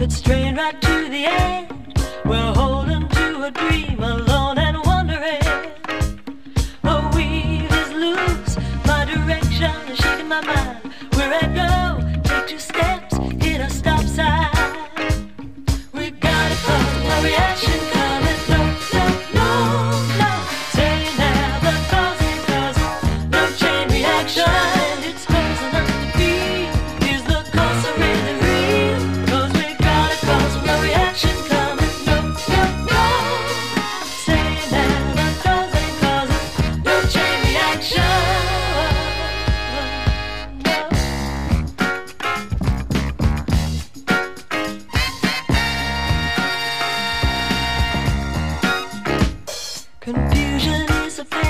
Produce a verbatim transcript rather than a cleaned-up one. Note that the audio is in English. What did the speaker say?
strain right to the end. We're holding to a dream, alone and wondering. A weave is loose, my direction is shaking my mind. Where I go, take two steps, hit a stop sign. We gotta cause no reaction coming, no, no, no, no. Say never cause it, cause no chain reaction. It's causing us to feel, is the cause of really real? Cause we gotta cause no reaction coming, no, no, no. Say never cause it, cause no chain reaction. Confusion is a